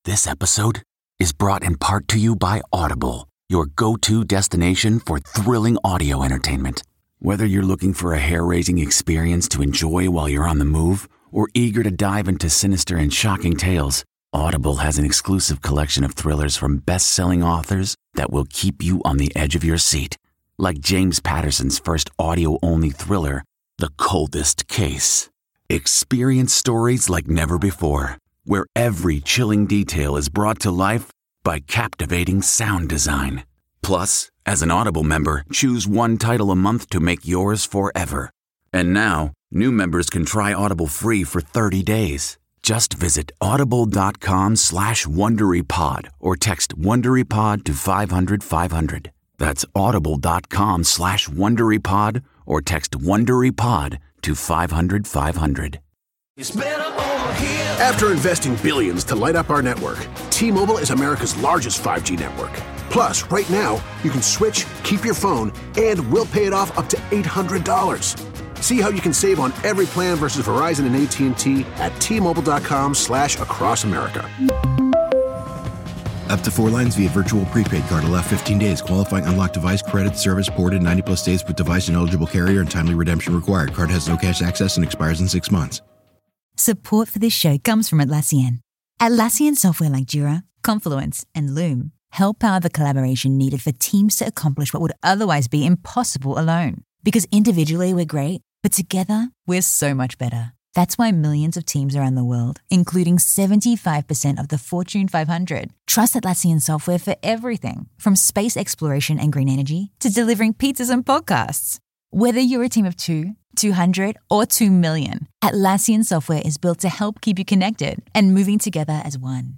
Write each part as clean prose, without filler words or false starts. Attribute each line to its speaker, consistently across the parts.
Speaker 1: This episode is brought in part to you by Audible, your go-to destination for thrilling audio entertainment. Whether you're looking for a hair-raising experience to enjoy while you're on the move or eager to dive into sinister and shocking tales, Audible has an exclusive collection of thrillers from best-selling authors that will keep you on the edge of your seat. Like James Patterson's first audio-only thriller, The Coldest Case. Experience stories like never before, where every chilling detail is brought to life by captivating sound design. Plus, as an Audible member, choose one title a month to make yours forever. And now, new members can try Audible free for 30 days. Just visit audible.com/WonderyPod or text WonderyPod to 500-500. That's audible.com/WonderyPod or text WonderyPod to 500-500.
Speaker 2: After investing billions to light up our network, T-Mobile is America's largest 5G network. Plus, right now, you can switch, keep your phone, and we'll pay it off up to $800. See how you can save on every plan versus Verizon and AT&T at T-Mobile.com/across-America.
Speaker 3: Up to 4 lines via virtual prepaid card. Allow 15 days. Qualifying unlocked device credit service ported 90+ days with device and eligible carrier and timely redemption required. Card has no cash access and expires in 6 months.
Speaker 4: Support for this show comes from Atlassian. Atlassian software like Jira, Confluence, and Loom help power the collaboration needed for teams to accomplish what would otherwise be impossible alone. Because individually we're great, but together we're so much better. That's why millions of teams around the world, including 75% of the Fortune 500, trust Atlassian software for everything from space exploration and green energy to delivering pizzas and podcasts. Whether you're a team of 2, 200, or 2 million, Atlassian software is built to help keep you connected and moving together as one.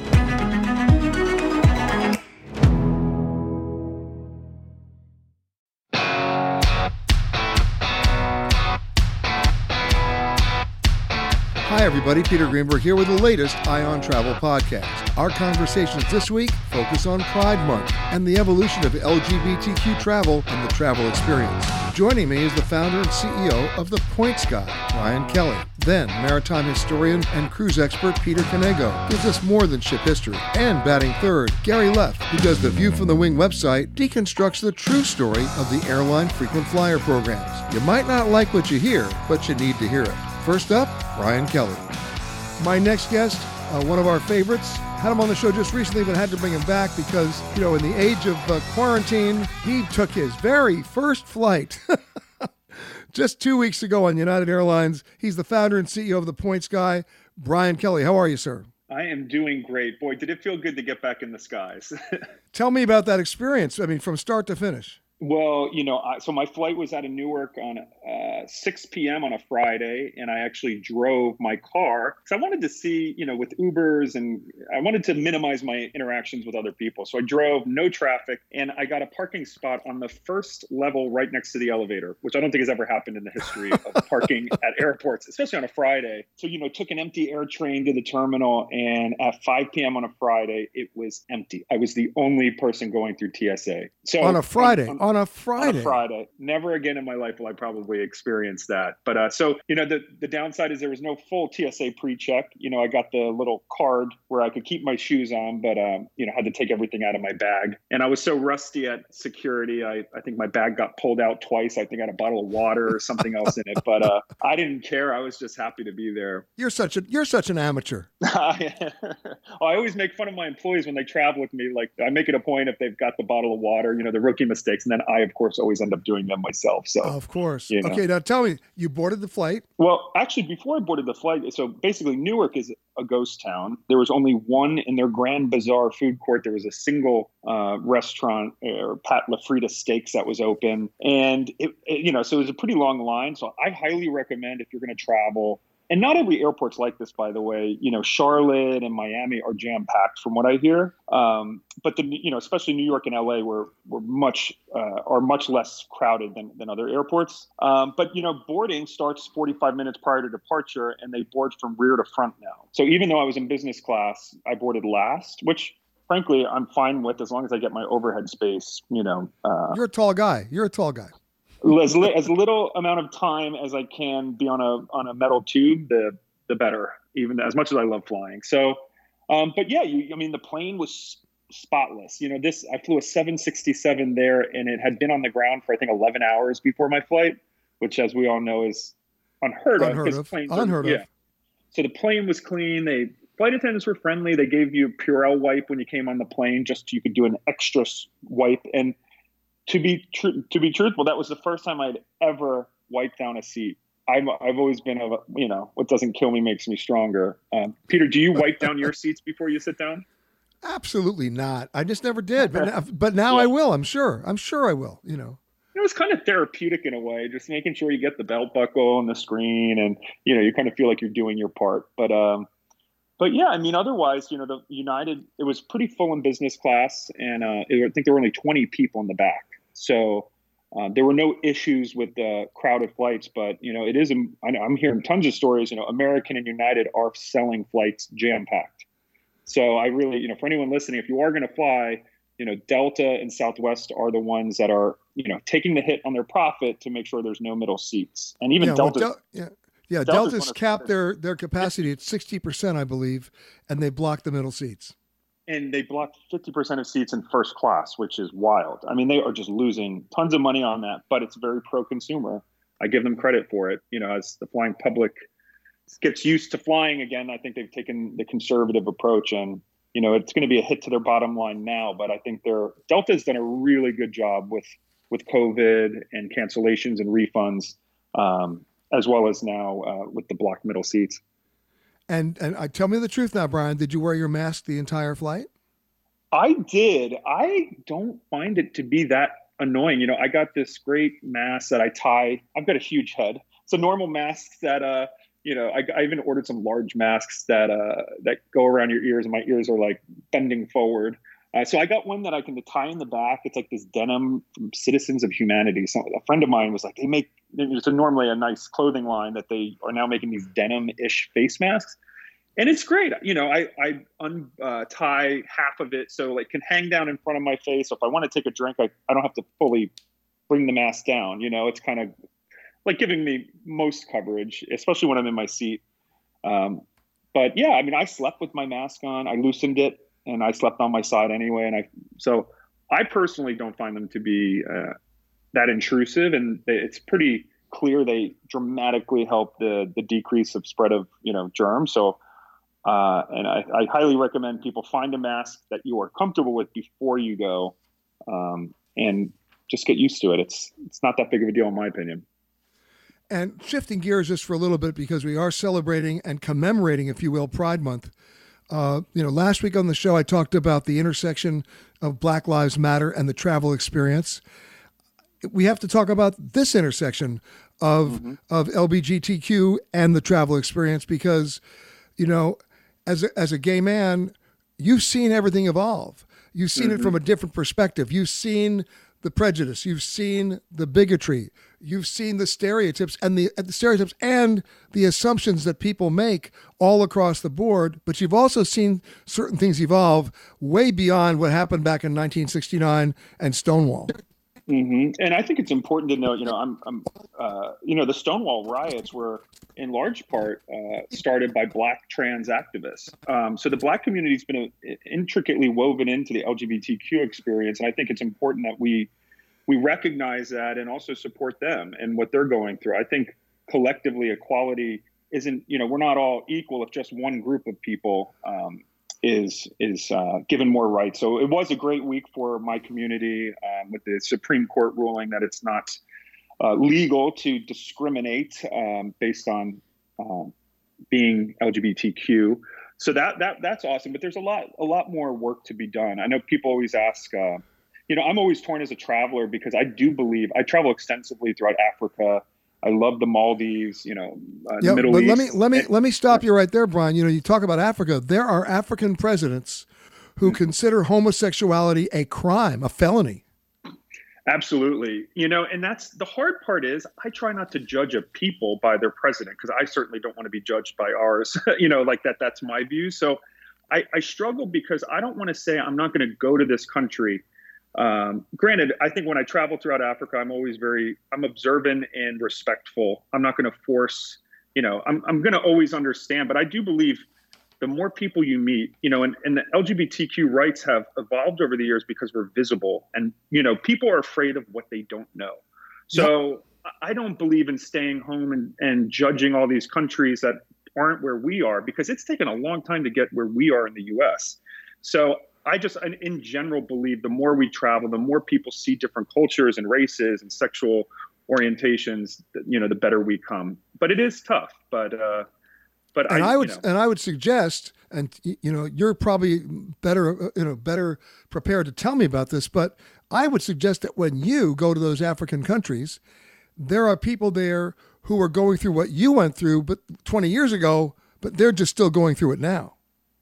Speaker 5: Hi everybody, Peter Greenberg here with the latest Ion Travel podcast. Our conversations this week focus on Pride Month and the evolution of LGBTQ travel and the travel experience. Joining me is the founder and CEO of The Points Guy, Ryan Kelly. Then, maritime historian and cruise expert Peter Canego gives us more than ship history. And batting third, Gary Leff, who does the View from the Wing website, deconstructs the true story of the airline frequent flyer programs. You might not like what you hear, but you need to hear it. First up, Ryan Kelly. My next guest, one of our favorites, had him on the show just recently, but had to bring him back because, in the age of quarantine, he took his very first flight just 2 weeks ago on United Airlines. He's the founder and CEO of The Points Guy. Brian Kelly, how are you, sir?
Speaker 6: I am doing great. Boy, did it feel good to get back in the skies.
Speaker 5: Tell me about that experience. I mean, from start to finish.
Speaker 6: Well, so my flight was out of Newark on 6 p.m. on a Friday, and I actually drove my car because I wanted to see, with Ubers, and I wanted to minimize my interactions with other people. So I drove, no traffic, and I got a parking spot on the first level right next to the elevator, which I don't think has ever happened in the history of parking at airports, especially on a Friday. So, took an empty air train to the terminal, and at 5 p.m. on a Friday, it was empty. I was the only person going through TSA. So
Speaker 5: on a Friday?
Speaker 6: On a Friday. Never again in my life will I probably experience that. But the downside is there was no full TSA pre-check. I got the little card where I could keep my shoes on, but had to take everything out of my bag. And I was so rusty at security, I think my bag got pulled out twice. I think I had a bottle of water or something else in it. But I didn't care. I was just happy to be there.
Speaker 5: You're such an amateur.
Speaker 6: I always make fun of my employees when they travel with me. Like, I make it a point if they've got the bottle of water, the rookie mistakes, and then I, of course, always end up doing them myself. So,
Speaker 5: of course. Okay, now tell me, you boarded the flight?
Speaker 6: Well, actually, before I boarded the flight, so basically Newark is a ghost town. There was only one in their Grand Bazaar food court. There was a single restaurant, or Pat LaFrida Steaks, that was open. And, so it was a pretty long line. So I highly recommend, if you're going to travel, and not every airport's like this, by the way. Charlotte and Miami are jam-packed from what I hear. But especially New York and LA are much less crowded than other airports. But boarding starts 45 minutes prior to departure, and they board from rear to front now. So even though I was in business class, I boarded last, which frankly I'm fine with as long as I get my overhead space.
Speaker 5: You're a tall guy.
Speaker 6: As little amount of time as I can be on a metal tube, the better, even as much as I love flying. So But yeah, I mean, the plane was spotless. I flew a 767 there, and it had been on the ground for, I think, 11 hours before my flight, which, as we all know, is unheard of.
Speaker 5: Unheard of.
Speaker 6: So the plane was clean. Flight attendants were friendly. They gave you a Purell wipe when you came on the plane, just so you could do an extra wipe. And to be truthful, that was the first time I'd ever wiped down a seat. I've always been what doesn't kill me makes me stronger. Peter, do you wipe down your seats before you sit down?
Speaker 5: Absolutely not. I just never did, but now I will. I'm sure I will.
Speaker 6: It was kind of therapeutic in a way, just making sure you get the belt buckle and the screen, and you kind of feel like you're doing your part. But yeah, I mean, otherwise, the United, it was pretty full in business class, and I think there were only 20 people in the back, so there were no issues with the crowded flights. But it is. I'm hearing tons of stories. American and United are selling flights jam packed. So I really, for anyone listening, if you are going to fly, Delta and Southwest are the ones that are, taking the hit on their profit to make sure there's no middle seats. And even Delta.
Speaker 5: Delta's capped their capacity at 60%, I believe, and they blocked the middle seats.
Speaker 6: And they blocked 50% of seats in first class, which is wild. I mean, they are just losing tons of money on that, but it's very pro-consumer. I give them credit for it. As the flying public gets used to flying again, I think they've taken the conservative approach, and it's going to be a hit to their bottom line now. But I think Delta's done a really good job with COVID and cancellations and refunds, as well as now with the blocked middle seats.
Speaker 5: And tell me the truth now, Brian. Did you wear your mask the entire flight?
Speaker 6: I did. I don't find it to be that annoying. I got this great mask that I tie. I've got a huge head. So normal masks that I even ordered some large masks that go around your ears, and my ears are like bending forward. So I got one that I can tie in the back. It's like this denim from Citizens of Humanity. So a friend of mine was like, it's normally a nice clothing line that they are now making these denim-ish face masks. And it's great. I untie half of it so it can hang down in front of my face. So if I want to take a drink, I don't have to fully bring the mask down. It's kind of like giving me most coverage, especially when I'm in my seat. But yeah, I mean, I slept with my mask on. I loosened it, and I slept on my side anyway. So I personally don't find them to be that intrusive, and it's pretty clear they dramatically help the decrease of spread of germs. So and I highly recommend people find a mask that you are comfortable with before you go, and just get used to it. It's not that big of a deal in my opinion.
Speaker 5: And shifting gears just for a little bit, because we are celebrating and commemorating, if you will, Pride Month. Last week on the show, I talked about the intersection of Black Lives Matter and the travel experience. We have to talk about this intersection of LGBTQ and the travel experience, because, as a gay man, you've seen everything evolve. You've seen it from a different perspective. You've seen the prejudice. You've seen the bigotry. You've seen the stereotypes and the assumptions that people make all across the board. But you've also seen certain things evolve way beyond what happened back in 1969 and Stonewall.
Speaker 6: Mm-hmm. And I think it's important to note, the Stonewall riots were in large part started by Black trans activists. So the Black community has been intricately woven into the LGBTQ experience. And I think it's important that we recognize that and also support them and what they're going through. I think collectively equality isn't, we're not all equal if just one group of people is given more rights. So it was a great week for my community with the Supreme Court ruling that it's not legal to discriminate based on being LGBTQ. So that's awesome. But there's a lot more work to be done. I know people always ask, I'm always torn as a traveler, because I do believe I travel extensively throughout Africa. I love the Maldives, the Middle East.
Speaker 5: Let me stop you right there, Brian. You talk about Africa. There are African presidents who consider homosexuality a crime, a felony.
Speaker 6: Absolutely. And that's the hard part is I try not to judge a people by their president, because I certainly don't want to be judged by ours, like that. That's my view. So I struggle because I don't want to say I'm not going to go to this country. Granted, I think when I travel throughout Africa, I'm observant and respectful. I'm not going to force, I'm going to always understand, but I do believe the more people you meet, and the LGBTQ rights have evolved over the years because we're visible, and, people are afraid of what they don't know. So I don't believe in staying home and judging all these countries that aren't where we are, because it's taken a long time to get where we are in the US. So I just, in general, believe the more we travel, the more people see different cultures and races and sexual orientations, the better we come. But it is tough. I would
Speaker 5: suggest, and you're probably better prepared to tell me about this, but I would suggest that when you go to those African countries, there are people there who are going through what you went through, but 20 years ago, but they're just still going through it now.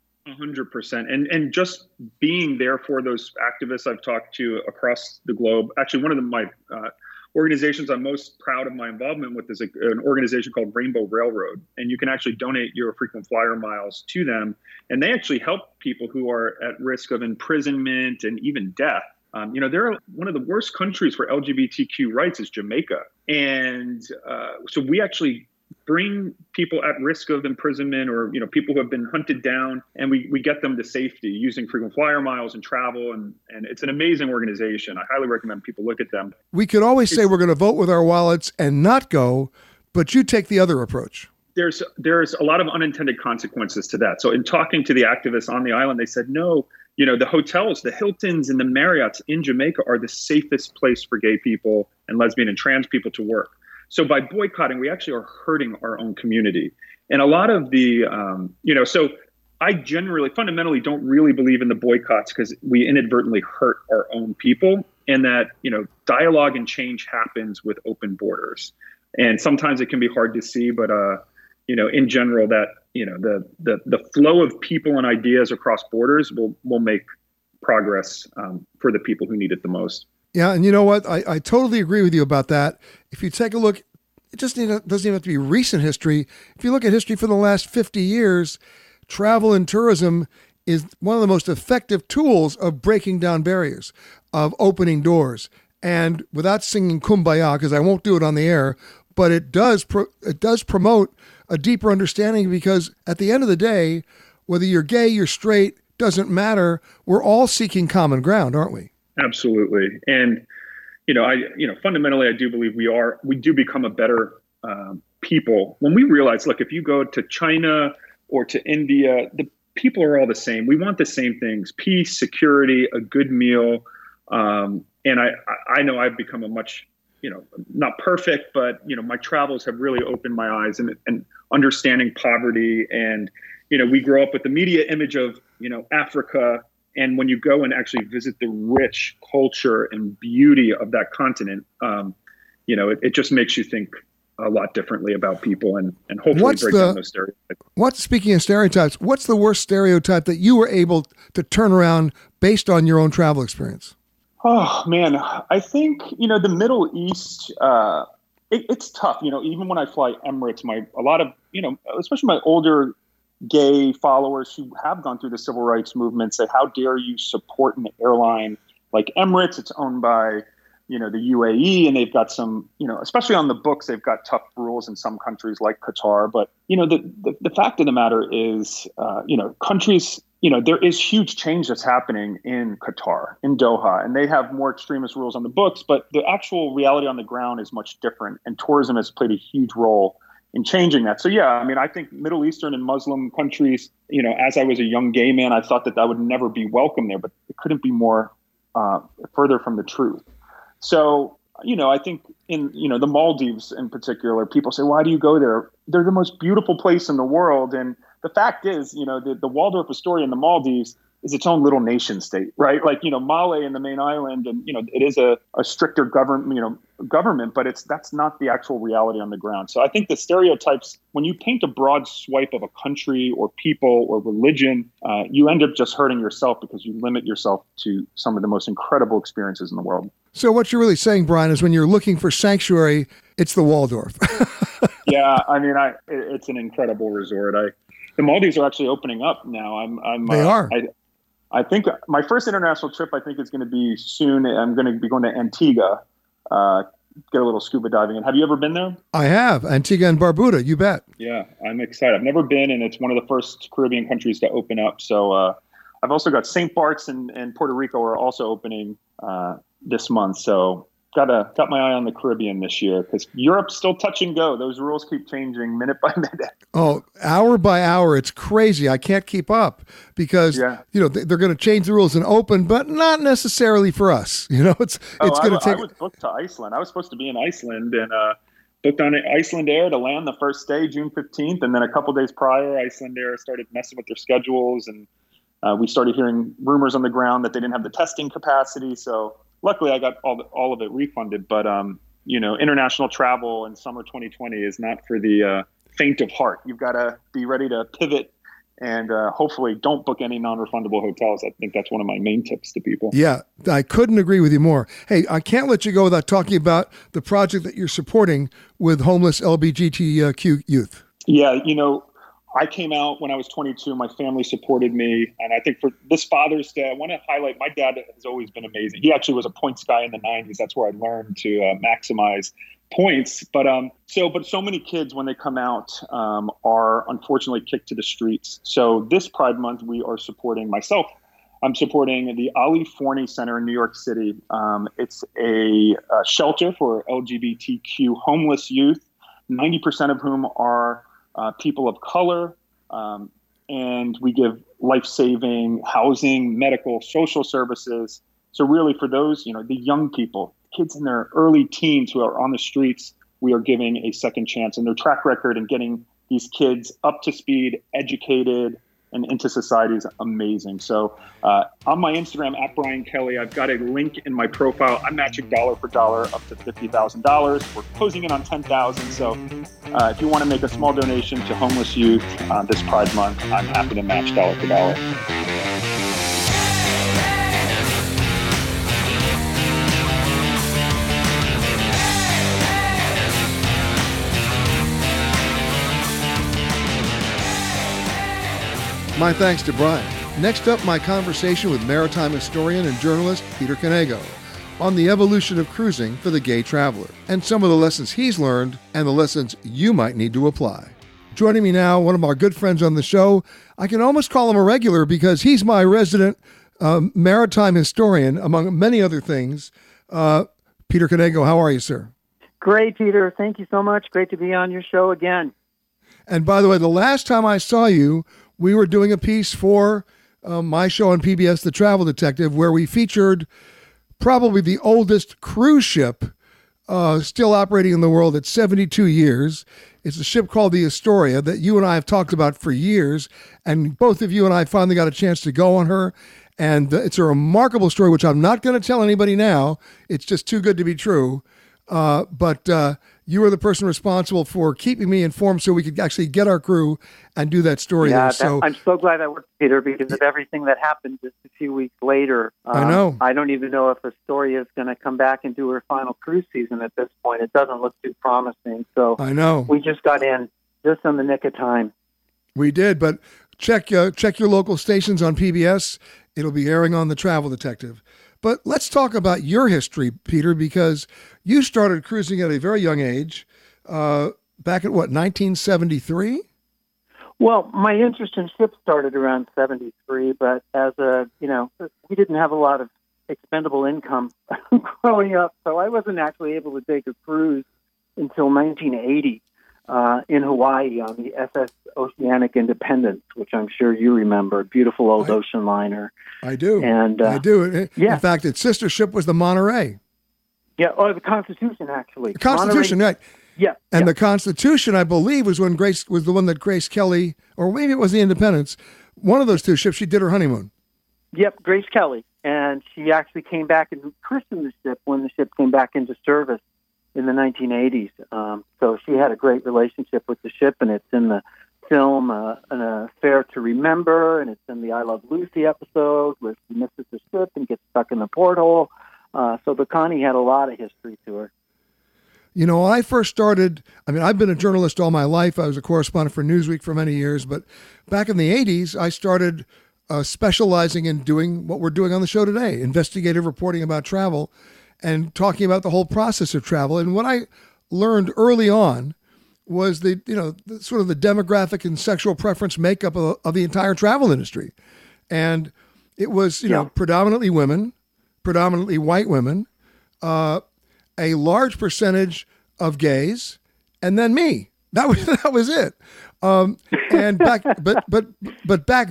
Speaker 6: 100%. And just being there for those activists I've talked to across the globe. Actually, one of my organizations I'm most proud of my involvement with is an organization called Rainbow Railroad. And you can actually donate your frequent flyer miles to them. And they actually help people who are at risk of imprisonment and even death. They're one of the worst countries for LGBTQ rights is Jamaica. And so we actually bring people at risk of imprisonment or, people who have been hunted down, and we get them to safety using frequent flyer miles and travel. And it's an amazing organization. I highly recommend people look at them.
Speaker 5: We could always say we're going to vote with our wallets and not go, but you take the other approach.
Speaker 6: There's a lot of unintended consequences to that. So in talking to the activists on the island, they said, no, the hotels, the Hiltons and the Marriotts in Jamaica are the safest place for gay people and lesbian and trans people to work. So by boycotting, we actually are hurting our own community. And a lot of the, so I fundamentally don't really believe in the boycotts because we inadvertently hurt our own people, and that, dialogue and change happens with open borders. And sometimes it can be hard to see, but, in general, that, the flow of people and ideas across borders will make progress for the people who need it the most.
Speaker 5: Yeah, and you know what? I totally agree with you about that. If you take a look, it just doesn't even have to be recent history. If you look at history for the last 50 years, travel and tourism is one of the most effective tools of breaking down barriers, of opening doors. And without singing Kumbaya, because I won't do it on the air, but it does promote a deeper understanding, because at the end of the day, whether you're gay, you're straight, doesn't matter. We're all seeking common ground, aren't we?
Speaker 6: Absolutely. And, fundamentally, I do believe we do become a better people when we realize, look, if you go to China or to India, the people are all the same. We want the same things: peace, security, a good meal. And I know I've become a much, not perfect, but, my travels have really opened my eyes and understanding poverty. And, we grow up with the media image of, Africa. And when you go and actually visit the rich culture and beauty of that continent, it just makes you think a lot differently about people and hopefully break down those stereotypes. Speaking
Speaker 5: of stereotypes, what's the worst stereotype that you were able to turn around based on your own travel experience?
Speaker 6: Oh, man, I think, the Middle East, it's tough. Even when I fly Emirates, a lot of, especially my older gay followers who have gone through the civil rights movement say, how dare you support an airline like Emirates? It's owned by, the UAE, and they've got some, especially on the books, they've got tough rules in some countries like Qatar. But, the fact of the matter is, countries, there is huge change that's happening in Qatar, in Doha, and they have more extremist rules on the books, but the actual reality on the ground is much different. And tourism has played a huge role in changing that. So, yeah, I think Middle Eastern and Muslim countries, as I was a young gay man, I thought that would never be welcome there, but it couldn't be more further from the truth. So, I think in, the Maldives in particular, people say, why do you go there? They're the most beautiful place in the world. And the fact is, the Waldorf Astoria in the Maldives is its own little nation state, right? Like, Male in the main island, and, it is a stricter government, but that's not the actual reality on the ground. So I think the stereotypes, when you paint a broad swipe of a country or people or religion, you end up just hurting yourself because you limit yourself to some of the most incredible experiences in the world.
Speaker 5: So what you're really saying, Brian, is when you're looking for sanctuary, it's the Waldorf.
Speaker 6: Yeah, it's an incredible resort. The Maldives are actually opening up now.
Speaker 5: They are.
Speaker 6: I think my first international trip, is going to be soon. I'm going to be going to Antigua get a little scuba diving in. Have you ever been there?
Speaker 5: I have. Antigua and Barbuda, you bet.
Speaker 6: Yeah, I'm excited. I've never been, and it's one of the first Caribbean countries to open up. So I've also got St. Bart's and Puerto Rico are also opening this month. So got my eye on the Caribbean this year, because Europe's still touch and go. Those rules keep changing minute by minute.
Speaker 5: Oh, hour by hour. It's crazy. I can't keep up because, they're going to change the rules and open, but not necessarily for us. It's going to take.
Speaker 6: I was booked to Iceland. I was supposed to be in Iceland and booked on Iceland Air to land the first day, June 15th. And then a couple days prior, Iceland Air started messing with their schedules. And we started hearing rumors on the ground that they didn't have the testing capacity. So luckily, I got all of it refunded, but international travel in summer 2020 is not for the faint of heart. You've got to be ready to pivot, and hopefully don't book any non-refundable hotels. I think that's one of my main tips to people. Yeah,
Speaker 5: I couldn't agree with you more. Hey, I can't let you go without talking about the project that you're supporting with homeless LGBTQ youth.
Speaker 6: Yeah, I came out when I was 22. My family supported me. And I think for this Father's Day, I want to highlight my dad has always been amazing. He actually was a points guy in the 90s. That's where I learned to maximize points. But so many kids, when they come out, are unfortunately kicked to the streets. So this Pride Month, we are supporting myself. I'm supporting the Ali Forney Center in New York City. It's a shelter for LGBTQ homeless youth, 90% of whom are people of color, and we give life-saving housing, medical, social services. So really for those, the young people, kids in their early teens who are on the streets, we are giving a second chance. And their track record in getting these kids up to speed, educated, and into society is amazing. So on my Instagram, @BrianKelly, I've got a link in my profile. I'm matching dollar for dollar up to $50,000. We're closing in on $10,000. So if you want to make a small donation to homeless youth this Pride Month, I'm happy to match dollar for dollar.
Speaker 5: My thanks to Brian. Next up, my conversation with maritime historian and journalist Peter Canego on the evolution of cruising for the gay traveler and some of the lessons he's learned and the lessons you might need to apply. Joining me now, one of our good friends on the show. I can almost call him a regular because he's my resident maritime historian, among many other things. Peter Canego, how are you, sir?
Speaker 7: Great, Peter. Thank you so much. Great to be on your show again.
Speaker 5: And by the way, the last time I saw you, we were doing a piece for my show on PBS, The Travel Detective, where we featured probably the oldest cruise ship still operating in the world at 72 years. It's a ship called the Astoria that you and I have talked about for years, and both of you and I finally got a chance to go on her, and it's a remarkable story, which I'm not going to tell anybody now. It's just too good to be true. But you were the person responsible for keeping me informed so we could actually get our crew and do that story there. So
Speaker 7: I'm so glad that worked, Peter, because of everything that happened just a few weeks later.
Speaker 5: I know.
Speaker 7: I don't even know if Astoria is going to come back and do her final cruise season at this point. It doesn't look too promising. So
Speaker 5: I know.
Speaker 7: We just got in just in the nick of time.
Speaker 5: We did, but check your local stations on PBS. It'll be airing on The Travel Detective. But let's talk about your history, Peter, because you started cruising at a very young age, back at 1973?
Speaker 7: Well, my interest in ships started around 73, but we didn't have a lot of expendable income growing up, so I wasn't actually able to take a cruise until 1980 in Hawaii on the SS Oceanic Independence, which I'm sure you remember, beautiful old ocean liner.
Speaker 5: I do.
Speaker 7: And
Speaker 5: I do.
Speaker 7: Yeah.
Speaker 5: In fact, its sister ship was the Monterey.
Speaker 7: Yeah, or the Constitution, actually.
Speaker 5: The Constitution,
Speaker 7: Monterey,
Speaker 5: right.
Speaker 7: Yeah.
Speaker 5: And the Constitution, I believe, was the one that Grace Kelly, or maybe it was the Independence, one of those two ships, she did her honeymoon.
Speaker 7: Yep, Grace Kelly. And she actually came back and christened the ship when the ship came back into service in the 1980s. So she had a great relationship with the ship, and it's in the film An Affair to Remember, and it's in the I Love Lucy episode where she misses the ship and gets stuck in the porthole. So the Connie had a lot of history to her.
Speaker 5: When I first started, I've been a journalist all my life. I was a correspondent for Newsweek for many years, but back in the 80s, I started specializing in doing what we're doing on the show today, investigative reporting about travel. and talking about the whole process of travel. And what I learned early on was the sort of the demographic and sexual preference makeup of the entire travel industry. And it was, predominantly women, predominantly white women, a large percentage of gays, and then me. That was it. And back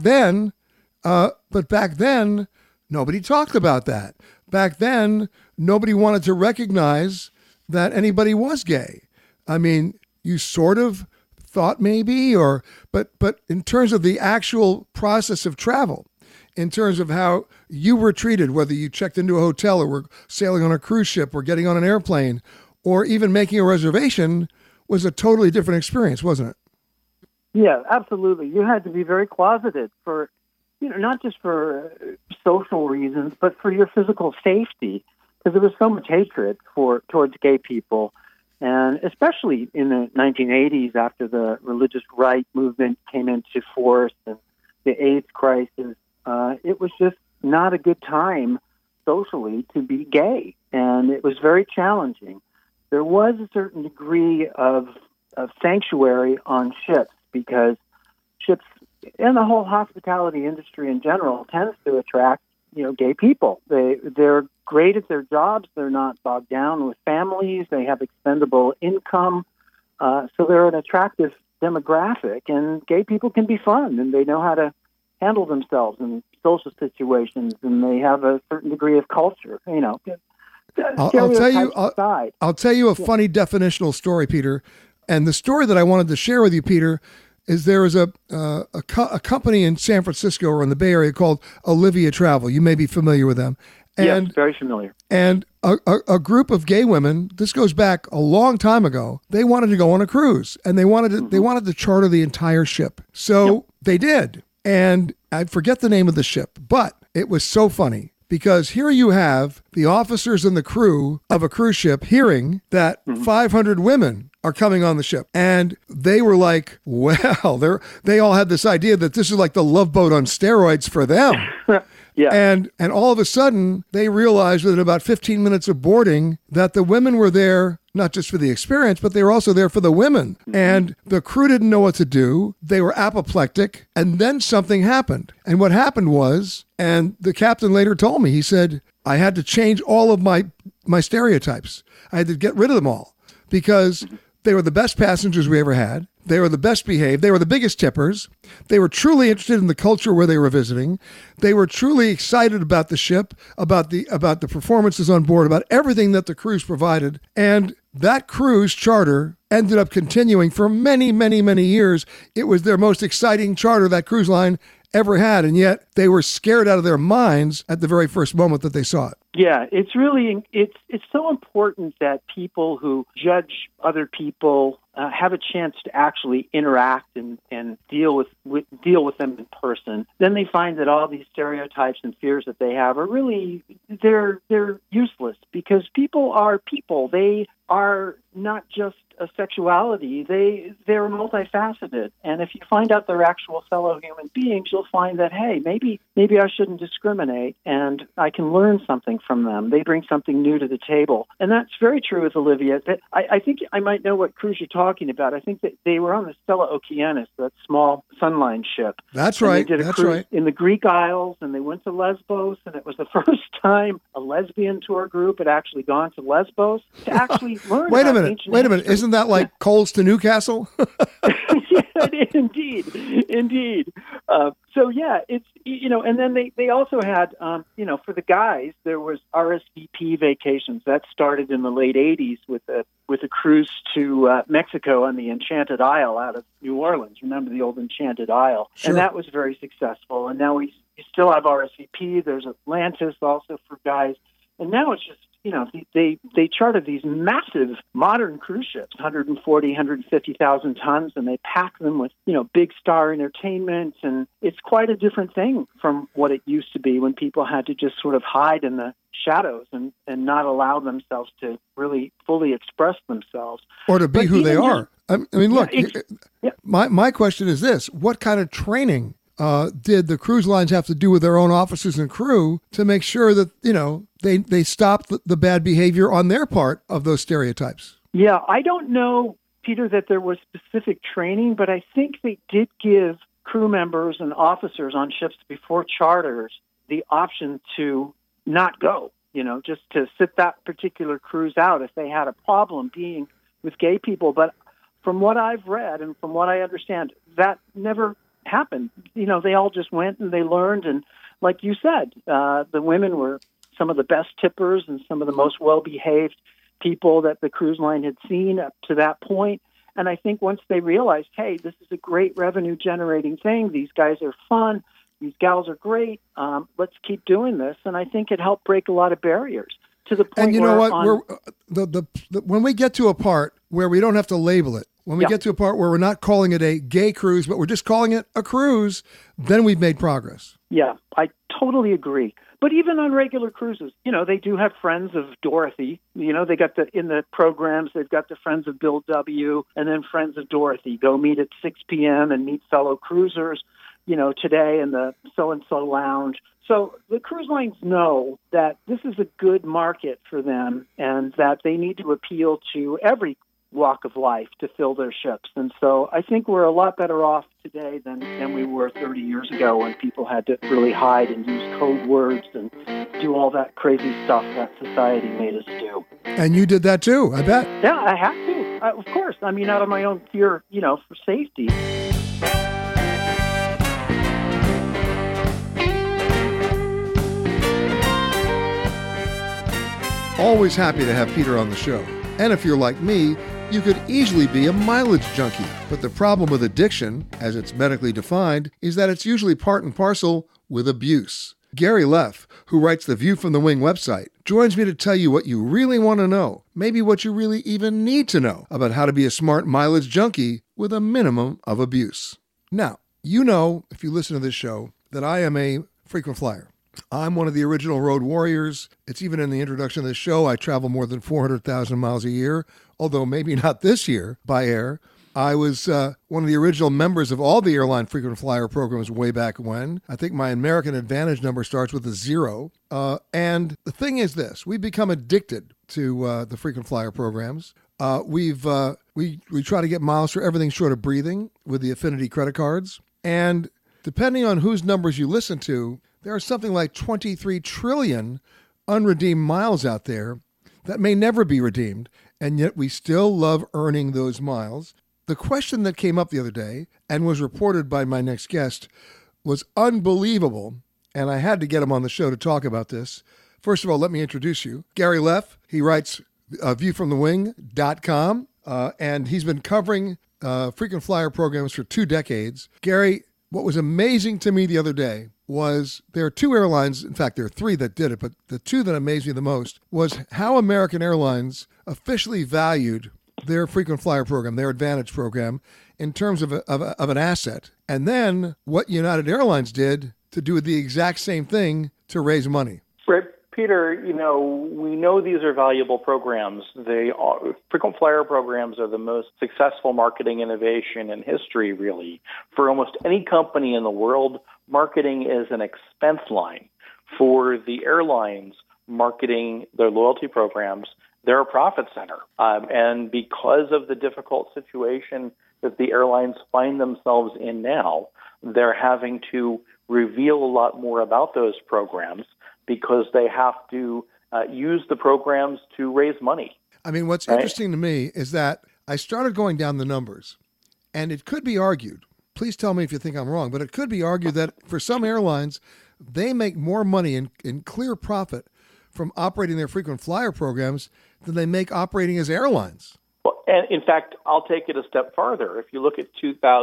Speaker 5: then, nobody talked about that. Back then, nobody wanted to recognize that anybody was gay. I mean, you sort of thought maybe, but in terms of the actual process of travel, in terms of how you were treated, whether you checked into a hotel or were sailing on a cruise ship or getting on an airplane or even making a reservation, was a totally different experience, wasn't it?
Speaker 7: Yeah, absolutely. You had to be very closeted for, not just for social reasons, but for your physical safety, because there was so much hatred towards gay people. And especially in the 1980s, after the religious right movement came into force and the AIDS crisis, it was just not a good time socially to be gay, and it was very challenging. There was a certain degree of sanctuary on ships because ships and the whole hospitality industry in general tends to attract, gay people. They're great at their jobs. They're not bogged down with families. They have expendable income. So they're an attractive demographic, and gay people can be fun, and they know how to handle themselves in social situations, and they have a certain degree of culture, I'll
Speaker 5: tell you a funny definitional story, Peter. And the story that I wanted to share with you, Peter, is there is a company in San Francisco or in the Bay Area called Olivia Travel. You may be familiar with them. And,
Speaker 7: yes, very familiar.
Speaker 5: And a group of gay women, this goes back a long time ago, they wanted to go on a cruise, and they wanted to charter the entire ship. So they did. And I forget the name of the ship, but it was so funny. Because here you have the officers and the crew of a cruise ship hearing that 500 women are coming on the ship. And they were like, well, they all had this idea that this is like the Love Boat on steroids for them.
Speaker 7: Yeah.
Speaker 5: And all of a sudden, they realized within about 15 minutes of boarding that the women were there not just for the experience, but they were also there for the women. Mm-hmm. And the crew didn't know what to do. They were apoplectic. And then something happened. And what happened was, and the captain later told me, he said, I had to change all of my stereotypes. I had to get rid of them all because they were the best passengers we ever had. They were the best behaved. They were the biggest tippers. They were truly interested in the culture where they were visiting. They were truly excited about the ship, about the performances on board, about everything that the cruise provided. And that cruise charter ended up continuing for many, many, many years. It was their most exciting charter that cruise line ever had, and yet they were scared out of their minds at the very first moment that they saw it.
Speaker 7: Yeah, it's really it's so important that people who judge other people have a chance to actually interact and deal with them in person. Then they find that all these stereotypes and fears that they have are really they're useless because people are people. They are not just a sexuality. They're multifaceted. And if you find out they're actual fellow human beings, you'll find that, hey, maybe I shouldn't discriminate and I can learn something from them. They bring something new to the table. And that's very true with Olivia. I think I might know what cruise you're talking about. I think that they were on the Stella Okeanos, that small Sunline ship.
Speaker 5: That's right.
Speaker 7: They did a cruise in the Greek Isles, and they went to Lesbos, and it was the first time a lesbian tour group had actually gone to Lesbos to actually learn
Speaker 5: Wait a minute.
Speaker 7: history.
Speaker 5: Isn't that like Coles to Newcastle?
Speaker 7: Yeah, indeed. So yeah, it's and then they also had for the guys there was RSVP vacations that started in the late '80s with a cruise to Mexico on the Enchanted Isle out of New Orleans. Remember the old Enchanted Isle,
Speaker 5: Sure.
Speaker 7: And that was very successful. And now we still have RSVP. There's Atlantis also for guys, and now it's just. They chartered these massive modern cruise ships, 140, 150,000 tons, and they pack them with, big star entertainment. And it's quite a different thing from what it used to be when people had to just sort of hide in the shadows and not allow themselves to really fully express themselves.
Speaker 5: Or to be who they are. I mean, look, my question is this. What kind of training did the cruise lines have to do with their own officers and crew to make sure that, they stopped the bad behavior on their part of those stereotypes?
Speaker 7: Yeah, I don't know, Peter, that there was specific training, but I think they did give crew members and officers on ships before charters the option to not go, just to sit that particular cruise out if they had a problem being with gay people. But from what I've read and from what I understand, that never happened. They all just went and they learned. And like you said, the women were some of the best tippers and some of the most well-behaved people that the cruise line had seen up to that point. And I think once they realized, hey, this is a great revenue-generating thing. These guys are fun. These gals are great. Let's keep doing this. And I think it helped break a lot of barriers to the point.
Speaker 5: And you know what? When we get to a part where we don't have to label it, when we get to a part where we're not calling it a gay cruise, but we're just calling it a cruise, then we've made progress.
Speaker 7: Yeah, I totally agree. But even on regular cruises, they do have Friends of Dorothy. They got in the programs, they've got the Friends of Bill W. and then Friends of Dorothy. Go meet at 6 p.m. and meet fellow cruisers, today in the so-and-so lounge. So the cruise lines know that this is a good market for them and that they need to appeal to every walk of life to fill their ships. And so I think we're a lot better off today than we were 30 years ago when people had to really hide and use code words and do all that crazy stuff that society made us do.
Speaker 5: And you did that too, I bet.
Speaker 7: Yeah, I had to. Of course. I mean, out of my own fear, for safety.
Speaker 5: Always happy to have Peter on the show. And if you're like me, you could easily be a mileage junkie. But the problem with addiction, as it's medically defined, is that it's usually part and parcel with abuse. Gary Leff, who writes the View from the Wing website, joins me to tell you what you really want to know, maybe what you really even need to know about how to be a smart mileage junkie with a minimum of abuse. Now, if you listen to this show, that I am a frequent flyer. I'm one of the original road warriors. It's even in the introduction of this show. I travel more than 400,000 miles a year, although maybe not this year by air. I was one of the original members of all the airline frequent flyer programs way back when. I think my American Advantage number starts with a 0. And the thing is this, we've become addicted to the frequent flyer programs. We try to get miles for everything short of breathing with the Affinity credit cards. And depending on whose numbers you listen to, there are something like 23 trillion unredeemed miles out there that may never be redeemed, and yet we still love earning those miles. The question that came up the other day and was reported by my next guest was unbelievable, and I had to get him on the show to talk about this. First of all, let me introduce you. Gary Leff, he writes viewfromthewing.com, and he's been covering frequent flyer programs for 2 decades. Gary, what was amazing to me the other day was there are 2 airlines, in fact, there are 3 that did it, but the 2 that amazed me the most was how American Airlines officially valued their frequent flyer program, their Advantage program, in terms of an asset. And then what United Airlines did to do the exact same thing to raise money.
Speaker 8: Right. Peter, we know these are valuable programs. Frequent flyer programs are the most successful marketing innovation in history, really. For almost any company in the world, marketing is an expense line. For the airlines marketing their loyalty programs, they're a profit center. And because of the difficult situation that the airlines find themselves in now, they're having to reveal a lot more about those programs because they have to use the programs to raise money.
Speaker 5: I mean, what's interesting to me is that I started going down the numbers, and it could be argued, please tell me if you think I'm wrong, but it could be argued that for some airlines, they make more money in clear profit from operating their frequent flyer programs than they make operating as airlines.
Speaker 8: Well, and in fact, I'll take it a step farther. If you look at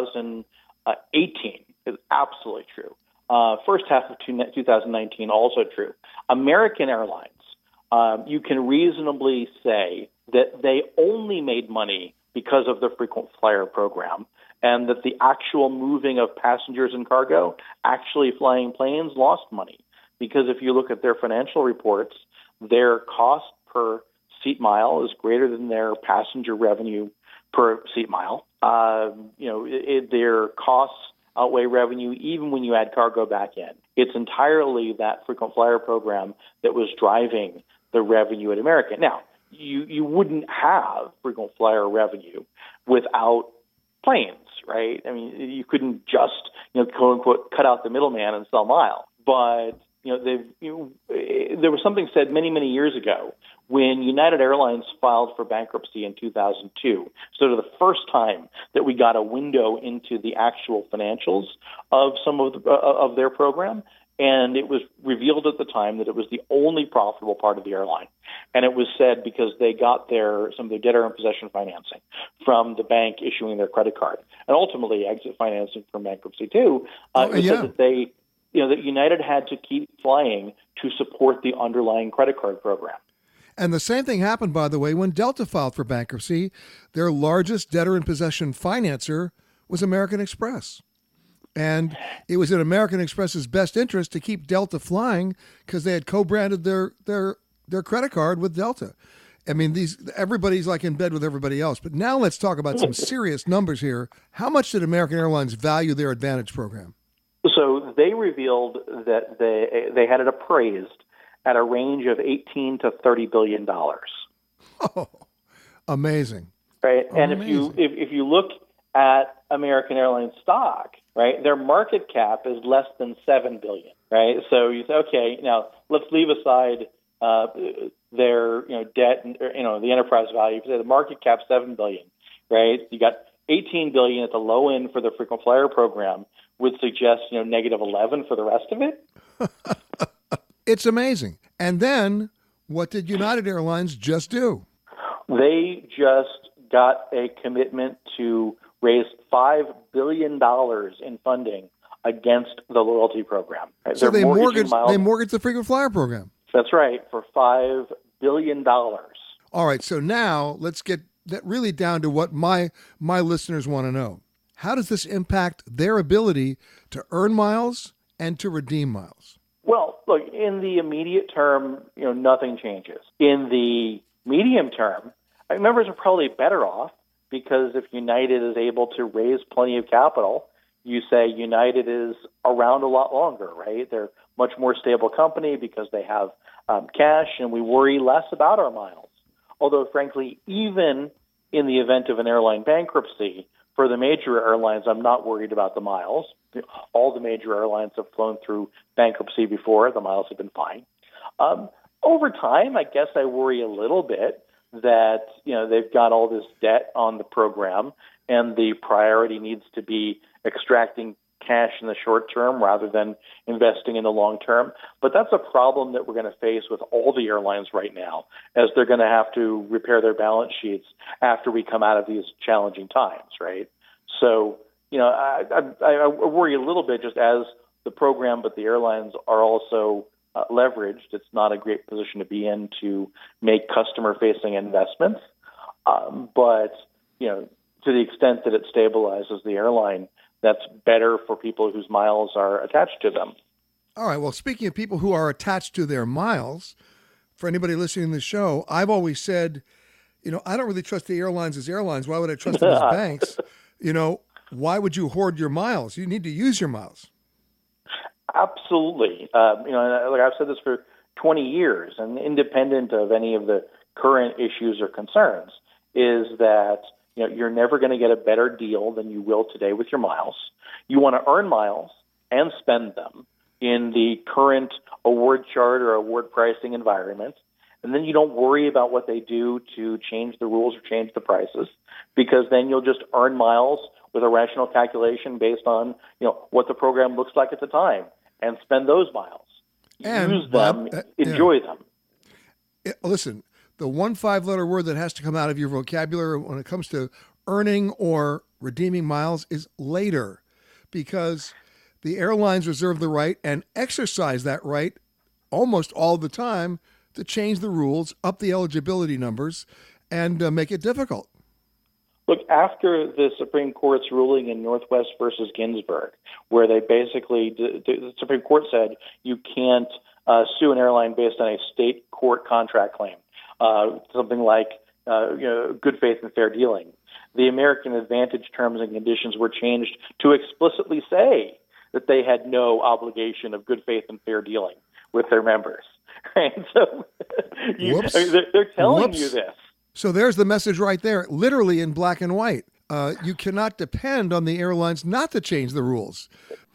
Speaker 8: 2018, it's absolutely true. First half of 2019, also true. American Airlines, you can reasonably say that they only made money because of the frequent flyer program, and that the actual moving of passengers and cargo, actually flying planes, lost money. Because if you look at their financial reports, their cost per seat mile is greater than their passenger revenue per seat mile. Their costs outweigh revenue even when you add cargo back in. It's entirely that frequent flyer program that was driving the revenue at American. Now, you wouldn't have frequent flyer revenue without planes, right? I mean, you couldn't just, quote unquote, cut out the middleman and sell miles. But there was something said many, many years ago when United Airlines filed for bankruptcy in 2002. So the first time that we got a window into the actual financials of some of their program, and it was revealed at the time that it was the only profitable part of the airline. And it was said because they got some of their debtor in possession financing from the bank issuing their credit card, and ultimately exit financing from bankruptcy too. Said that that United had to keep flying to support the underlying credit card program.
Speaker 5: And the same thing happened, by the way, when Delta filed for bankruptcy. Their largest debtor in possession financer was American Express. And it was in American Express's best interest to keep Delta flying because they had co-branded their credit card with Delta. I mean, everybody's like in bed with everybody else. But now let's talk about some serious numbers here. How much did American Airlines value their AAdvantage program?
Speaker 8: So they revealed that they had it appraised at a range of $18 to $30 billion.
Speaker 5: Oh, amazing!
Speaker 8: Right,
Speaker 5: amazing.
Speaker 8: And if you look at American Airlines stock, right, their market cap is less than $7 billion. Right, so you say, okay, now let's leave aside their debt and the enterprise value. Say the market cap $7 billion. Right, you got $18 billion at the low end for the frequent flyer program. Would suggest negative 11 for the rest of it.
Speaker 5: It's amazing. And then what did United Airlines just do?
Speaker 8: They just got a commitment to raise $5 billion in funding against the loyalty program. Right?
Speaker 5: So they mortgaged the frequent flyer program.
Speaker 8: That's right, for $5 billion.
Speaker 5: All right, so now let's get that really down to what my listeners want to know. How does this impact their ability to earn miles and to redeem miles?
Speaker 8: Well, look, in the immediate term, nothing changes. In the medium term, members are probably better off because if United is able to raise plenty of capital, you say United is around a lot longer, right? They're a much more stable company because they have cash, and we worry less about our miles. Although, frankly, even in the event of an airline bankruptcy, for the major airlines, I'm not worried about the miles. All the major airlines have flown through bankruptcy before. The miles have been fine. Over time, I guess I worry a little bit that they've got all this debt on the program, and the priority needs to be extracting cash in the short term rather than investing in the long term. But that's a problem that we're going to face with all the airlines right now, as they're going to have to repair their balance sheets after we come out of these challenging times, right? So, I worry a little bit just as the program, but the airlines are also leveraged. It's not a great position to be in to make customer-facing investments. But, to the extent that it stabilizes the airline, that's better for people whose miles are attached to them.
Speaker 5: All right. Well, speaking of people who are attached to their miles, for anybody listening to the show, I've always said, I don't really trust the airlines as airlines. Why would I trust them as banks? Why would you hoard your miles? You need to use your miles.
Speaker 8: Absolutely. I've said this for 20 years, and independent of any of the current issues or concerns, is that you're never going to get a better deal than you will today with your miles. You want to earn miles and spend them in the current award chart or award pricing environment. And then you don't worry about what they do to change the rules or change the prices, because then you'll just earn miles with a rational calculation based on, what the program looks like at the time, and spend those miles. Use them, enjoy them.
Speaker 5: Listen, the 1 5-letter word that has to come out of your vocabulary when it comes to earning or redeeming miles is later, because the airlines reserve the right and exercise that right almost all the time to change the rules, up the eligibility numbers, and make it difficult.
Speaker 8: Look, after the Supreme Court's ruling in Northwest versus Ginsburg, where they basically, the Supreme Court said you can't sue an airline based on a state court contract claim, something like good faith and fair dealing. The American Advantage terms and conditions were changed to explicitly say that they had no obligation of good faith and fair dealing with their members. And so they're telling you this.
Speaker 5: So there's the message right there, literally in black and white. You cannot depend on the airlines not to change the rules.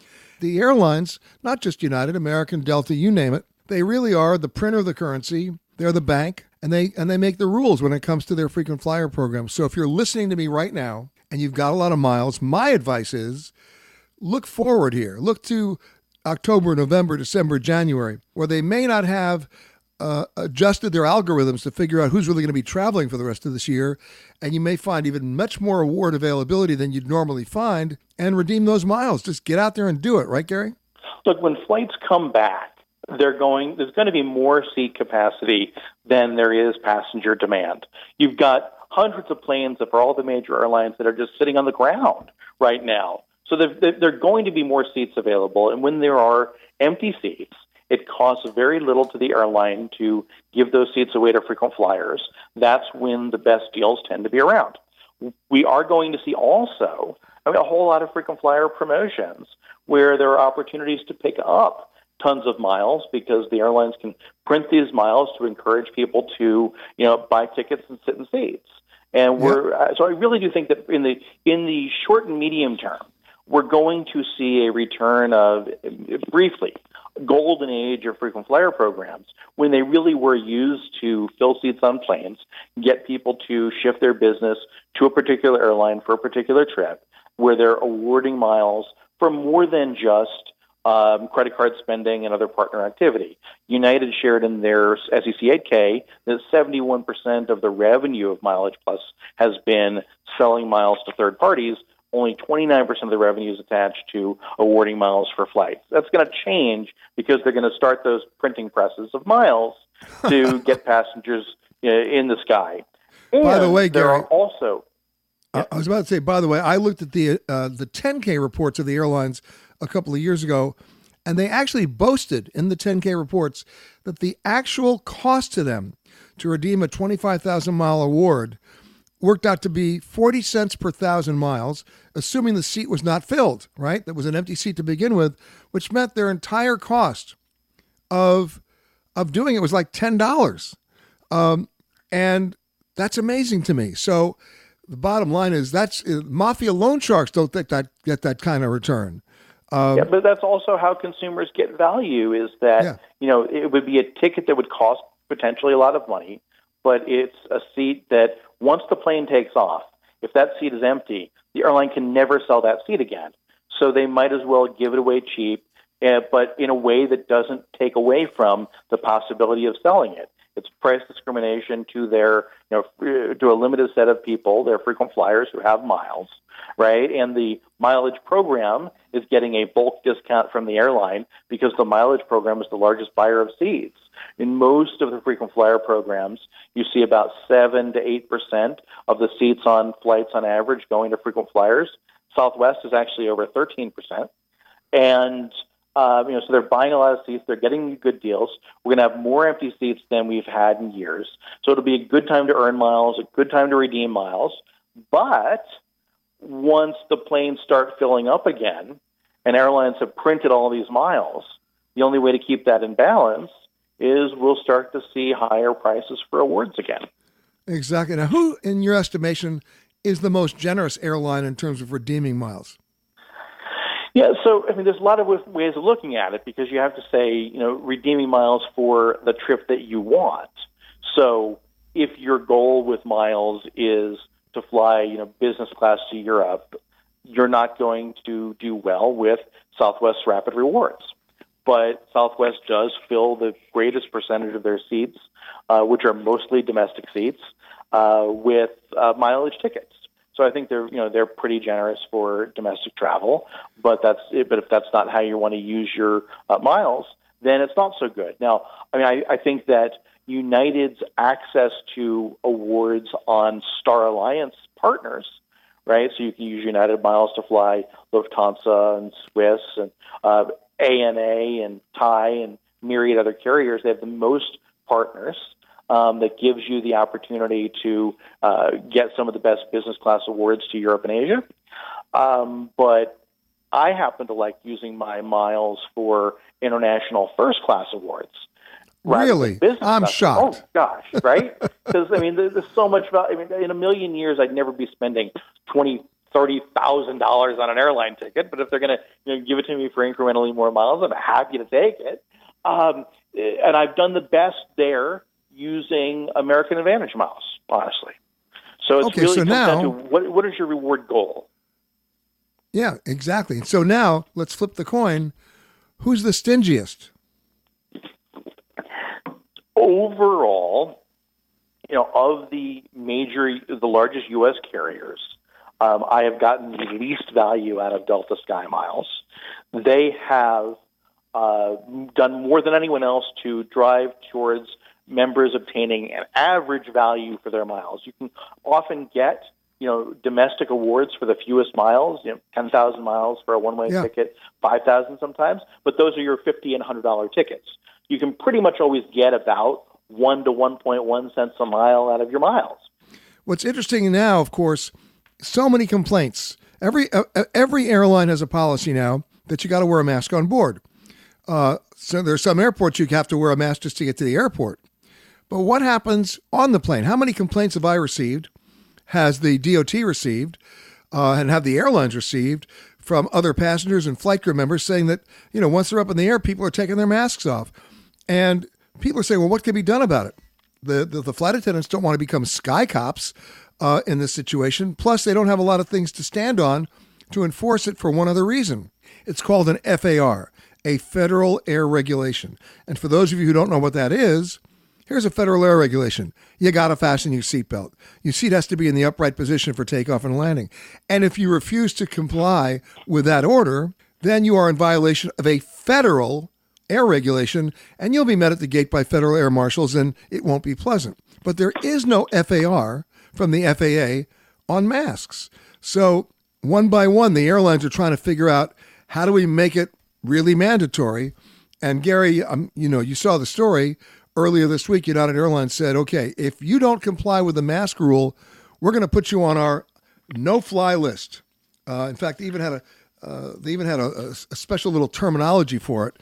Speaker 5: The airlines, not just United, American, Delta, you name it, they really are the printer of the currency. They're the bank, and they make the rules when it comes to their frequent flyer program. So if you're listening to me right now and you've got a lot of miles, my advice is look forward here. Look to October, November, December, January, where they may not have adjusted their algorithms to figure out who's really going to be traveling for the rest of this year. And you may find even much more award availability than you'd normally find and redeem those miles. Just get out there and do it. Right, Gary?
Speaker 8: Look, when flights come back, there's going to be more seat capacity than there is passenger demand. You've got hundreds of planes for all the major airlines that are just sitting on the ground right now. So there are going to be more seats available. And when there are empty seats, it costs very little to the airline to give those seats away to frequent flyers. That's when the best deals tend to be around. We are going to see also a whole lot of frequent flyer promotions where there are opportunities to pick up tons of miles because the airlines can print these miles to encourage people to, buy tickets and sit in seats. And so I really do think that in the short and medium term, we're going to see a return of, briefly, golden age of frequent flyer programs when they really were used to fill seats on planes, get people to shift their business to a particular airline for a particular trip, where they're awarding miles for more than just credit card spending and other partner activity. United shared in their SEC 8K that 71% of the revenue of Mileage Plus has been selling miles to third parties. Only 29% of the revenue is attached to awarding miles for flights. That's going to change because they're going to start those printing presses of miles to get passengers in the sky. And
Speaker 5: by the way,
Speaker 8: there
Speaker 5: Gary,
Speaker 8: are also...
Speaker 5: I was about to say, by the way, I looked at the 10K reports of the airlines a couple of years ago, and they actually boasted in the 10K reports that the actual cost to them to redeem a 25,000-mile award worked out to be 40 cents per 1,000 miles, assuming the seat was not filled, right? That was an empty seat to begin with, which meant their entire cost of doing it was like $10. And that's amazing to me. So the bottom line is that's mafia loan sharks don't think that get that kind of return.
Speaker 8: But that's also how consumers get value is that, it would be a ticket that would cost potentially a lot of money, but it's a seat that once the plane takes off, if that seat is empty, the airline can never sell that seat again. So they might as well give it away cheap, but in a way that doesn't take away from the possibility of selling it. It's price discrimination to to a limited set of people, their frequent flyers who have miles, right? And the mileage program is getting a bulk discount from the airline because the mileage program is the largest buyer of seats. In most of the frequent flyer programs, you see about 7 to 8% of the seats on flights on average going to frequent flyers. Southwest is actually over 13%. And so they're buying a lot of seats. They're getting good deals. We're going to have more empty seats than we've had in years. So it'll be a good time to earn miles, a good time to redeem miles. But once the planes start filling up again and airlines have printed all these miles, the only way to keep that in balance is we'll start to see higher prices for awards again.
Speaker 5: Exactly. Now, who, in your estimation, is the most generous airline in terms of redeeming miles?
Speaker 8: Yeah, so, there's a lot of ways of looking at it because you have to say, redeeming miles for the trip that you want. So if your goal with miles is to fly, business class to Europe, you're not going to do well with Southwest Rapid Rewards. But Southwest does fill the greatest percentage of their seats, which are mostly domestic seats, with mileage tickets. So I think they're pretty generous for domestic travel, but if that's not how you want to use your miles, then it's not so good. Now, I think that United's access to awards on Star Alliance partners, right? So you can use United miles to fly Lufthansa and Swiss and ANA and Thai and myriad other carriers. They have the most partners that gives you the opportunity to get some of the best business class awards to Europe and Asia. But I happen to like using my miles for international first class awards.
Speaker 5: Really? I'm shocked.
Speaker 8: Oh, gosh, right? Because, I mean, there's so much value. I mean, in a million years, I'd never be spending $30,000 on an airline ticket. But if they're going to give it to me for incrementally more miles, I'm happy to take it. And I've done the best there using American Advantage miles, honestly. So it's really comes down to what is your reward goal?
Speaker 5: Yeah, exactly. So now let's flip the coin. Who's the stingiest?
Speaker 8: Overall, of the largest U.S. carriers, I have gotten the least value out of Delta SkyMiles. They have done more than anyone else to drive towards members obtaining an average value for their miles. You can often get domestic awards for the fewest miles, 10,000 miles for a one-way ticket, 5,000 sometimes, but those are your $50 and $100 tickets. You can pretty much always get about 1 to 1.1 cents a mile out of your miles.
Speaker 5: What's interesting now, of course, so many complaints. Every airline has a policy now that you got to wear a mask on board. So there's some airports you have to wear a mask just to get to the airport. But what happens on the plane? How many complaints have I received? Has the DOT received, and have the airlines received from other passengers and flight crew members saying that, once they're up in the air, people are taking their masks off. And people are saying, well, what can be done about it? The flight attendants don't want to become sky cops in this situation. Plus, they don't have a lot of things to stand on to enforce it for one other reason. It's called an FAR, a Federal Air Regulation. And for those of you who don't know what that is, here's a federal air regulation. You got to fasten your seatbelt. Your seat has to be in the upright position for takeoff and landing. And if you refuse to comply with that order, then you are in violation of a federal air regulation, and you'll be met at the gate by federal air marshals, and it won't be pleasant. But there is no FAR from the FAA on masks. So one by one, the airlines are trying to figure out how do we make it really mandatory. And Gary, you saw the story. Earlier this week, United Airlines said, okay, if you don't comply with the mask rule, we're going to put you on our no-fly list. In fact, they even had a special little terminology for it.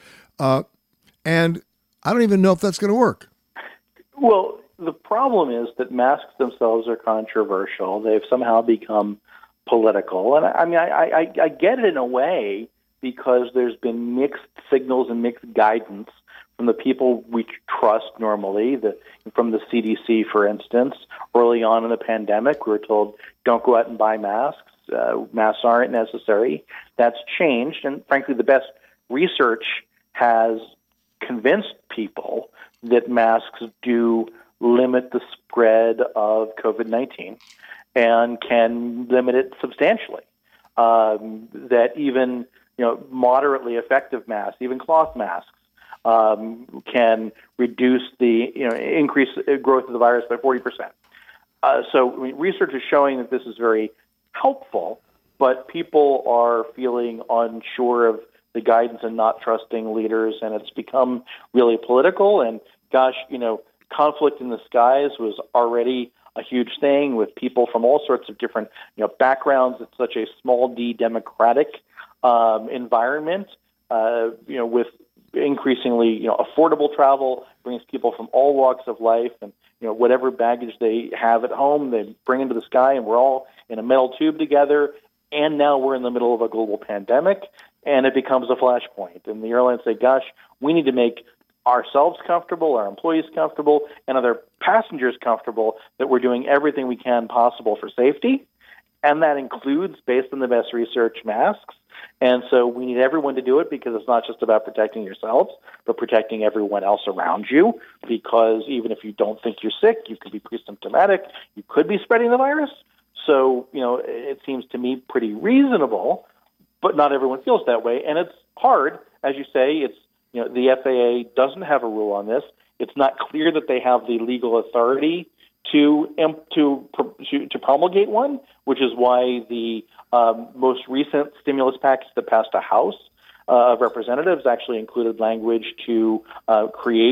Speaker 5: And I don't even know if that's going to work.
Speaker 8: Well, the problem is that masks themselves are controversial. They've somehow become political. And I mean, I get it in a way because there's been mixed signals and mixed guidance from the people we trust normally, from the CDC, for instance. Early on in the pandemic, we were told, don't go out and buy masks. Masks aren't necessary. That's changed. And frankly, the best research has convinced people that masks do limit the spread of COVID-19 and can limit it substantially. That even moderately effective masks, even cloth masks, can reduce the increase growth of the virus by 40%. So research is showing that this is very helpful, but people are feeling unsure of the guidance and not trusting leaders, and it's become really political. And gosh, conflict in the skies was already a huge thing with people from all sorts of different backgrounds. It's such a small d democratic environment, with increasingly affordable travel brings people from all walks of life, and whatever baggage they have at home they bring into the sky, and we're all in a metal tube together. And now we're in the middle of a global pandemic, and it becomes a flashpoint. And the airlines say, gosh, we need to make ourselves comfortable, our employees comfortable, and other passengers comfortable that we're doing everything we can possible for safety. And that includes, based on the best research, masks. And so we need everyone to do it because it's not just about protecting yourselves, but protecting everyone else around you. Because even if you don't think you're sick, you could be pre-symptomatic, you could be spreading the virus. So, it seems to me pretty reasonable, but not everyone feels that way. And it's hard, as you say, the FAA doesn't have a rule on this. It's not clear that they have the legal authority to promulgate one, which is why the most recent stimulus package that passed a House of Representatives actually included language to create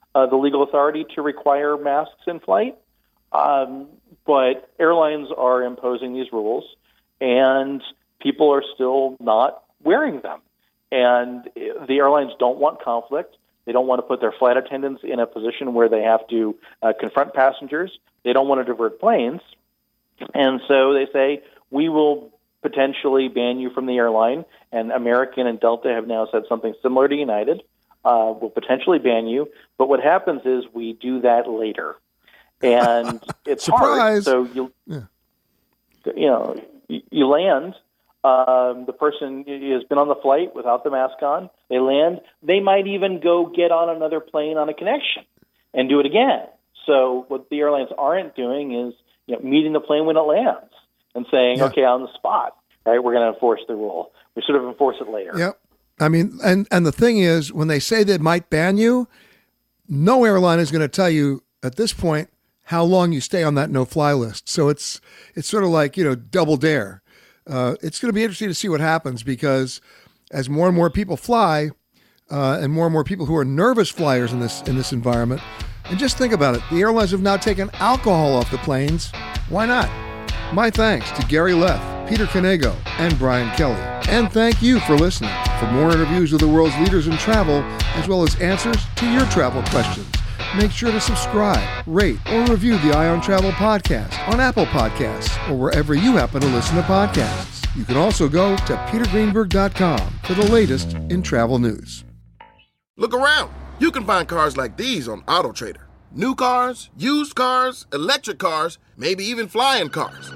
Speaker 8: the legal authority to require masks in flight. But airlines are imposing these rules, and people are still not wearing them. And the airlines don't want conflict. They don't want to put their flight attendants in a position where they have to confront passengers. They don't want to divert planes. And so they say, we will potentially ban you from the airline. And American and Delta have now said something similar to United. Will potentially ban you. But what happens is we do that later. And it's hard. So you land. The person has been on the flight without the mask on. They land. They might even go get on another plane on a connection and do it again. So what the airlines aren't doing is meeting the plane when it lands and saying, okay, on the spot, right, we're going to enforce the rule. We sort of enforce it later.
Speaker 5: Yep. I mean, and the thing is, when they say they might ban you, no airline is going to tell you at this point how long you stay on that no-fly list. So it's sort of like, double dare. It's going to be interesting to see what happens, because as more and more people fly, and more people who are nervous flyers in this environment, and just think about it, the airlines have now taken alcohol off the planes. Why not? My thanks to Gary Leff, Peter Canego, and Brian Kelly. And thank you for listening. For more interviews with the world's leaders in travel, as well as answers to your travel questions, make sure to subscribe, rate, or review the Eye on Travel podcast on Apple Podcasts or wherever you happen to listen to podcasts. You can also go to petergreenberg.com for the latest in travel news.
Speaker 9: Look around. You can find cars like these on AutoTrader. New cars, used cars, electric cars, maybe even flying cars.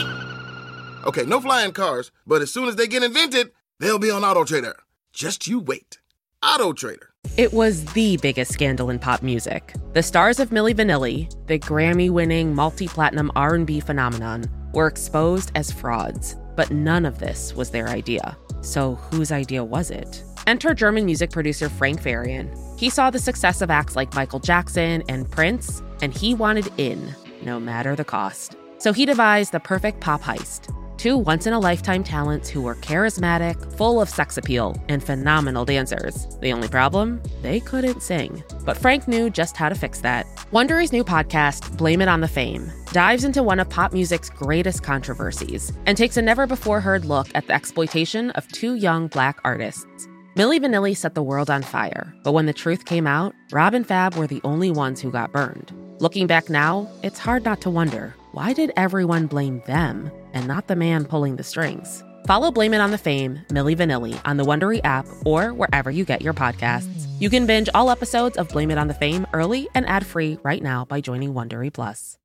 Speaker 9: Okay, no flying cars, but as soon as they get invented, they'll be on AutoTrader. Just you wait. AutoTrader.
Speaker 10: It was the biggest scandal in pop music. The stars of Milli Vanilli, the Grammy-winning multi-platinum R&B phenomenon, were exposed as frauds. But none of this was their idea. So whose idea was it? Enter German music producer Frank Farian. He saw the success of acts like Michael Jackson and Prince, and he wanted in, no matter the cost. So he devised the perfect pop heist. Two once-in-a-lifetime talents who were charismatic, full of sex appeal, and phenomenal dancers. The only problem? They couldn't sing. But Frank knew just how to fix that. Wondery's new podcast, Blame It on the Fame, dives into one of pop music's greatest controversies and takes a never-before-heard look at the exploitation of two young Black artists. Milli Vanilli set the world on fire, but when the truth came out, Rob and Fab were the only ones who got burned. Looking back now, it's hard not to wonder, why did everyone blame them and not the man pulling the strings? Follow Blame It on the Fame, Milli Vanilli, on the Wondery app or wherever you get your podcasts. You can binge all episodes of Blame It on the Fame early and ad-free right now by joining Wondery Plus.